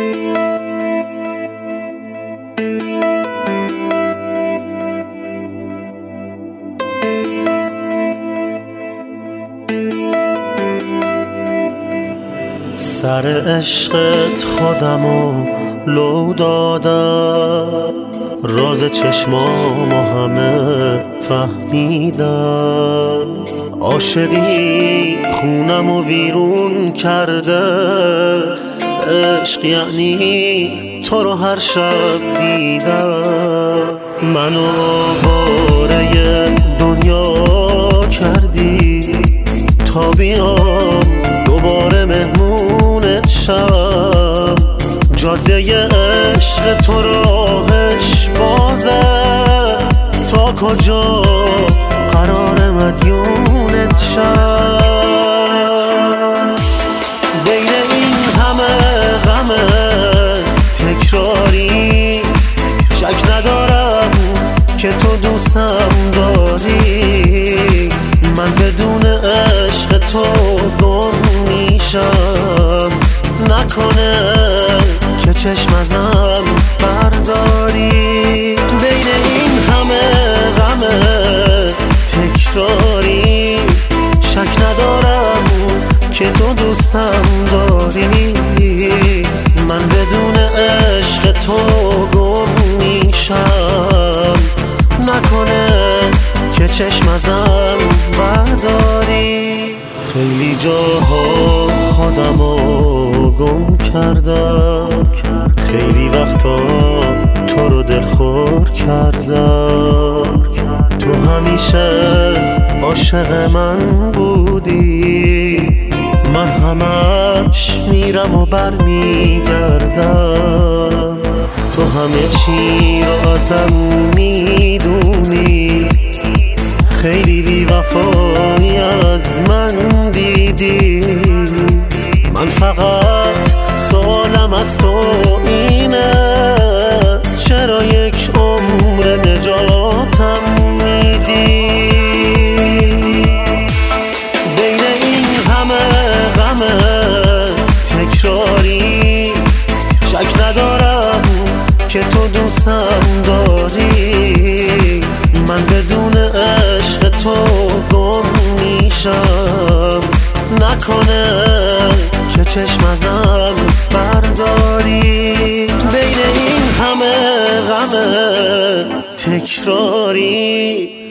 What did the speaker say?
سر عشقت خودمو لو دادم، راز چشمامو همه فهمیدم. عاشقی خونمو ویرون کرده، عشق یعنی تو رو هر شب دیدم. منو واره دنیا کردی تا بیام دوباره مهمونت شم. جاده عشق تو راهش بازه، تا کجا قرار مدیونت شم. بین این همه غم تکراری، شک ندارم که تو دوستم داری. من بدون عشق تو گم میشم، نکنه که چشم ازم برداری. بین این همه غم تکراری، شک ندارم که تو دوستم داری. من بدون عشق تو گم میشم، نکنه که چشم ازم برداری. خیلی جاها خودمو گم کردم، خیلی وقتا تو رو دلخور کردم. تو همیشه عاشق من بودی، من همش میرم و برمیگردم. تو همه چی رو ازم میدونی، خیلی بی وفایی از من دیدی. من فقط سوالم از تو اینه، چرا یک عمر نجاتم میدی؟ بین این همه غم تکراری، شک ندارم که تو دوستم داری. من بدون عشق تو گم میشم، نکنه که چشم ازم برداری. بین این همه غم تکراری،